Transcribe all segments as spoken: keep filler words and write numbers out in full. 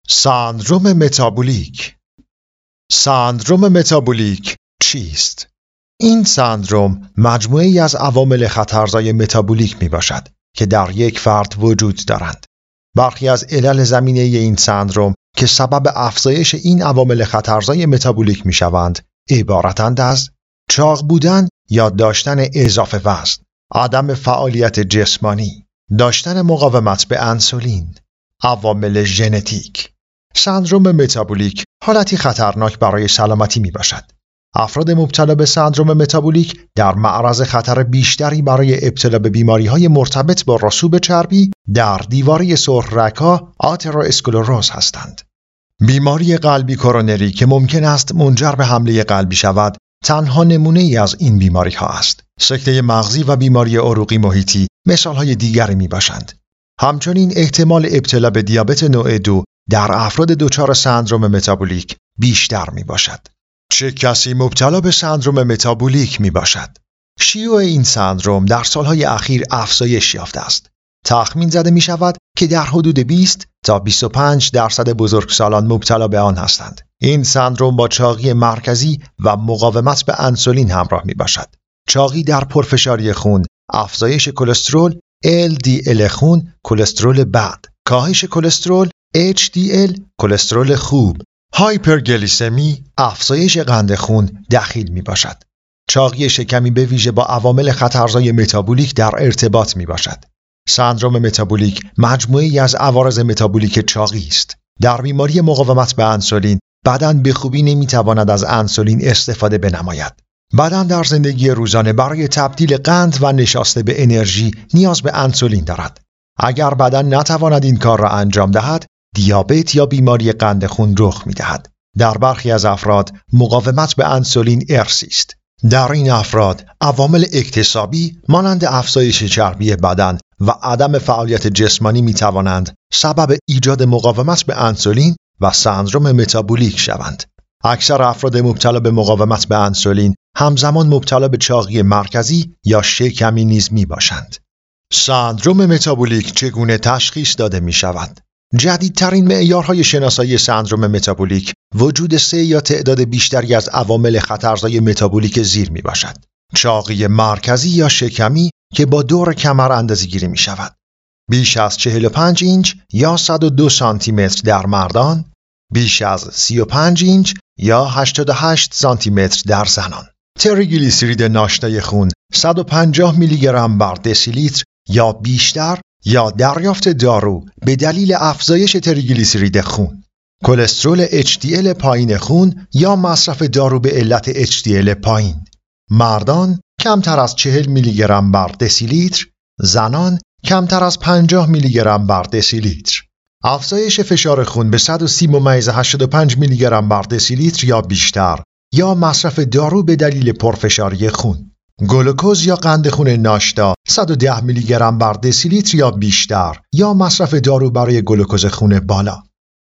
سندروم متابولیک. سندروم متابولیک چیست؟ این سندروم مجموعه‌ای از عوامل خطرزای متابولیک می باشد که در یک فرد وجود دارند. برخی از علل زمینه‌ای این سندروم که سبب افزایش این عوامل خطرزای متابولیک می شوند عبارتند از چاق بودن یا داشتن اضافه وزن، عدم فعالیت جسمانی، داشتن مقاومت به انسولین، عوامل ژنتیک. سندروم متابولیک حالتی خطرناک برای سلامتی می باشد. افراد مبتلا به سندروم متابولیک در معرض خطر بیشتری برای ابتلا به بیماری‌های مرتبط با رسوب چربی در دیواره سرخ رگ‌ها آترواسکلروز هستند. بیماری قلبی کرونری که ممکن است منجر به حمله قلبی شود، تنها نمونه‌ای از این بیماری‌ها است. سکته مغزی و بیماری عروقی محیطی مثال‌های دیگری می‌باشند. همچنین احتمال ابتلا به دیابت نوع دو در افراد دچار سندروم متابولیک بیشتر می‌باشد. چه کسی مبتلا به سندروم متابولیک می‌باشد؟ شیوع این سندروم در سالهای اخیر افزایش یافته است. تخمین زده می‌شود که در حدود بیست تا بیست و پنج درصد بزرگسالان مبتلا به آن هستند. این سندروم با چاقی مرکزی و مقاومت به انسولین همراه می‌باشد. چاقی در پرفشاری خون، افزایش کلسترول، ال دی ال خون، کلسترول بد، کاهش کلسترول، اچ دی ال، کلسترول خوب، هایپرگلیسمی، افزایش قند خون دخیل می باشد. چاقی شکمی به ویژه با عوامل خطرزای متابولیک در ارتباط می باشد. سندروم متابولیک مجموعه‌ای از عوارض متابولیک چاقی است. در بیماری مقاومت به انسولین، بدن به خوبی نمی تواند از انسولین استفاده بنماید. بدن در زندگی روزانه برای تبدیل قند و نشاسته به انرژی نیاز به انسولین دارد. اگر بدن نتواند این کار را انجام دهد، دیابت یا بیماری قند خون رخ می‌دهد. در برخی از افراد مقاومت به انسولین ارثی است. در این افراد عوامل اکتسابی مانند افزایش چربی بدن و عدم فعالیت جسمانی می‌توانند سبب ایجاد مقاومت به انسولین و سندروم متابولیک شوند. اکثر افراد مبتلا به مقاومت به انسولین همزمان مبتلا به چاقی مرکزی یا شکمی نیز می‌باشند. سندروم متابولیک چگونه تشخیص داده می‌شود؟ جدیدترین معیارهای شناسایی سندروم متابولیک وجود سه یا تعداد بیشتری از عوامل خطرزای متابولیک زیر می باشد. چاقی مرکزی یا شکمی که با دور کمر اندازه‌گیری می شود. بیش از چهل و پنج اینچ یا صد و دو سانتی متر در مردان، بیش از سی و پنج اینچ یا هشتاد و هشت سانتی متر در زنان. تریگلیسیرید ناشتای خون صد و پنجاه میلی گرم بر دسیلیتر یا بیشتر یا دریافت دارو به دلیل افزایش تریگلیسیرید خون، کلسترول اچ دی ال پایین خون یا مصرف دارو به علت اچ دی ال پایین. مردان کمتر از چهل میلی گرم بر دسیلیتر، زنان کمتر از پنجاه میلی گرم بر دسیلیتر. افزایش فشار خون به صد و سی ممیز هشتاد و پنج میلی گرم بر دسیلیتر یا بیشتر یا مصرف دارو به دلیل پرفشاری خون. گلوکوز یا قند خون ناشتا صد و ده میلی گرم بر دسیلیتر یا بیشتر یا مصرف دارو برای گلوکوز خون بالا.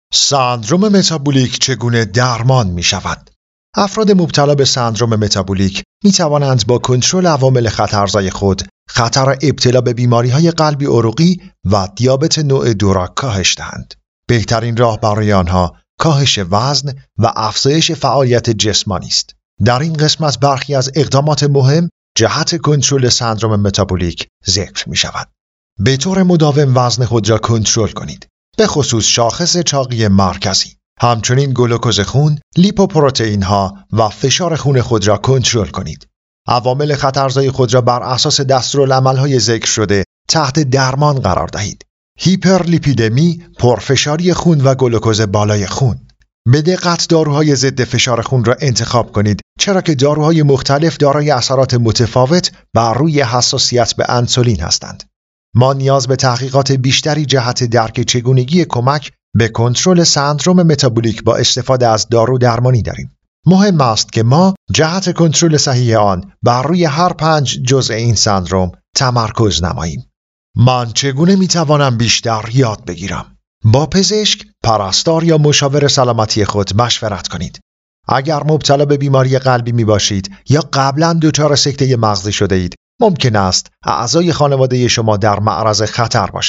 سندروم متابولیک چگونه درمان می شود؟ افراد مبتلا به سندروم متابولیک می توانند با کنترل عوامل خطرزای خود خطر ابتلا به بیماری‌های قلبی عروقی و دیابت نوع دو را کاهش دهند. بهترین راه برای آنها کاهش وزن و افزایش فعالیت جسمانی است. در این قسمت برخی از اقدامات مهم جهت کنترل سندروم متابولیک ذکر می شود. به طور مداوم وزن خود را کنترل کنید، به خصوص شاخص چاقی مرکزی. همچنین گلوکوز خون، لیپوپروتئین ها و فشار خون خود را کنترل کنید. عوامل خطرزای خود را بر اساس دستورالعمل‌های ذکر شده تحت درمان قرار دهید. هیپرلیپیدمی، پرفشاری خون و گلوکوز بالای خون. به دقت داروهای ضد فشار خون را انتخاب کنید، چرا که داروهای مختلف دارای اثرات متفاوت بر روی حساسیت به انسولین هستند. ما نیاز به تحقیقات بیشتری جهت درک چگونگی کمک به کنترل سندروم متابولیک با استفاده از دارو درمانی داریم. مهم است که ما جهت کنترل صحیح آن بر روی هر پنج جزء این سندروم تمرکز نماییم. من چگونه میتوانم بیشتر یاد بگیرم؟ با پزشک، پرستار یا مشاور سلامتی خود مشورت کنید. اگر مبتلا به بیماری قلبی می باشید یا قبلا دچار سکته مغزی شده اید، ممکن است اعضای خانواده شما در معرض خطر باشند.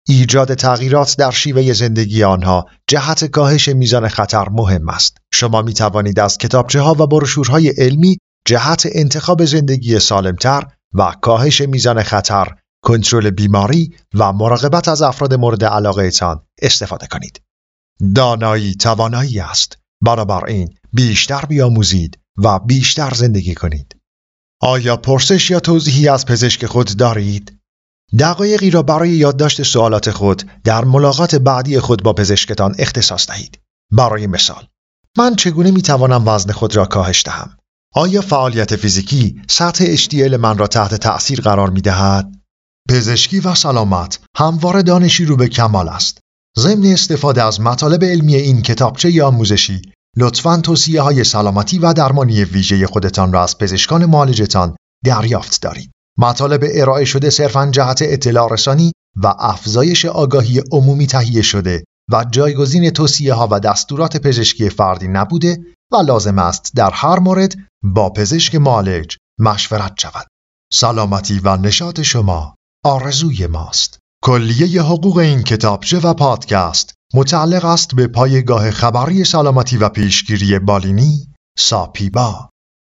ایجاد تغییرات در شیوه زندگی آنها جهت کاهش میزان خطر مهم است. شما می توانید از کتابچه‌ها و بروشورهای علمی جهت انتخاب زندگی سالمتر و کاهش میزان خطر، کنترل بیماری و مراقبت از افراد مورد علاقه‌تان استفاده کنید. دانایی توانایی است. بنابراین بیشتر بیاموزید و بیشتر زندگی کنید. آیا پرسش یا توضیحی از پزشک خود دارید؟ دقایقی را برای یادداشت سوالات خود در ملاقات بعدی خود با پزشکتان اختصاص دهید. برای مثال، من چگونه می توانم وزن خود را کاهش دهم؟ آیا فعالیت فیزیکی سطح اچ دی ال من را تحت تأثیر قرار می دهد؟ پزشکی و سلامت همواره دانشی رو به کمال است. ضمن استفاده از مطالب علمی این کتابچه آموزشی، لطفاً توصیه های سلامتی و درمانی ویژه خودتان را از پزشکان معالجتان دریافت دارید. مطالب ارائه شده صرفاً جهت اطلاع رسانی و افزایش آگاهی عمومی تهیه شده و جایگزین توصیه ها و دستورات پزشکی فردی نبوده و لازم است در هر مورد با پزشک معالج مشورت شود. سلامتی و نشاط شما آرزوی ماست. کلیه حقوق این کتابچه و پادکست متعلق است به پایگاه خبری سلامتی و پیشگیری بالینی ساپیبا.